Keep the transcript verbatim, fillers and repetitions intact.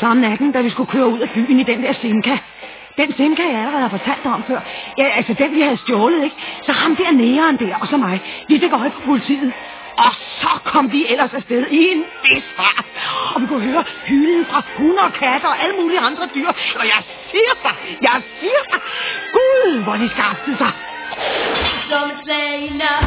Så om natten, da vi skulle køre ud af byen i den der Simca. Den Simca, jeg allerede har fortalt om før. Ja, altså den, vi havde stjålet, ikke? Så ham der næren der, og så mig. Vi fik øje på politiet. Og så kom vi ellers afsted i en desfart. Og vi kunne høre hylen fra hunde og katter og alle mulige andre dyr. Og jeg siger sig, jeg siger sig. Gud, hvor de skabte sig. Don't say no.